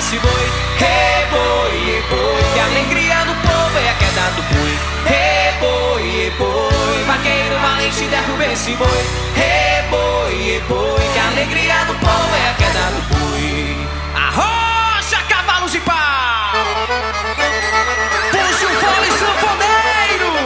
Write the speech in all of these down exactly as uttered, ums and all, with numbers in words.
esse boi, reboi, boi. Que a alegria do povo é a queda do boi, reboi, boi. Vaqueiro valente derruba esse boi, reboi, boi. Que a alegria do povo é a queda do boi. Arrocha, cavalos de pau, puxa o fole sanfoneiro.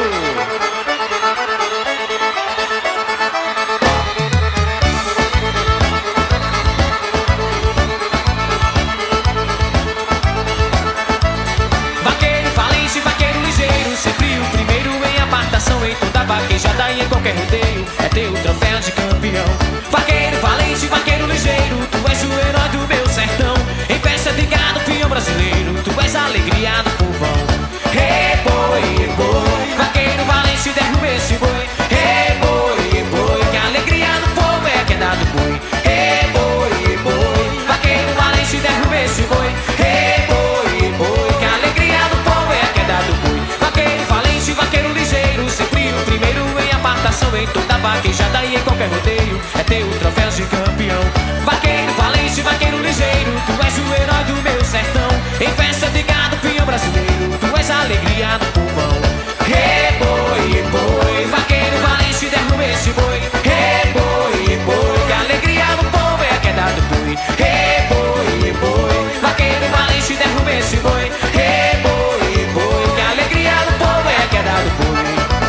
Em toda vaquejada e em qualquer rodeio é teu troféu de campeão. Vaqueiro valente, vaqueiro ligeiro, tu és o herói do meu sertão. Em festa de gado, peão brasileiro, tu és a alegria do povão. Reboi, boi, vaqueiro valente, derruba esse boi. Reboi, boi, que a alegria do povo é a queda do boi. Reboi, boi, vaqueiro valente, derruba esse boi. Reboi, boi, que a alegria do povo é a queda do boi. Vaqueiro valente, vaqueiro ligeiro, sempre o primeiro em apartação. Em toda vaquejada e em qualquer rodeio é teu troféu de campeão. Vaqueiro valente, vaqueiro ligeiro, tu és o herói do meu sertão. Em festa de gado, peão brasileiro, tu és a alegria do povão. Reboi, boi, vaqueiro valente, derruba esse boi. Reboi, boi, que a alegria do povo é a queda do boi. Reboi, boi, vaqueiro valente, derruba esse boi. Reboi, boi, que a alegria do povo é a queda do boi.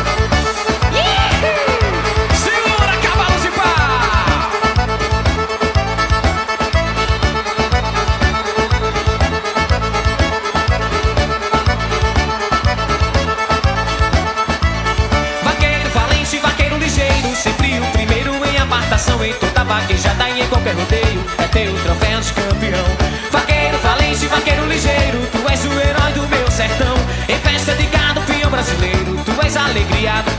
Segura, cavalos de pau! Vaqueiro valente, vaqueiro ligeiro, sempre o primeiro em apartação. Em toda vaquejada e em qualquer rodeio é teu troféu de campeão. Vaqueiro valente, vaqueiro ligeiro, tu és o herói do meu sertão. Em festa de gado, peão brasileiro, tu és a alegria do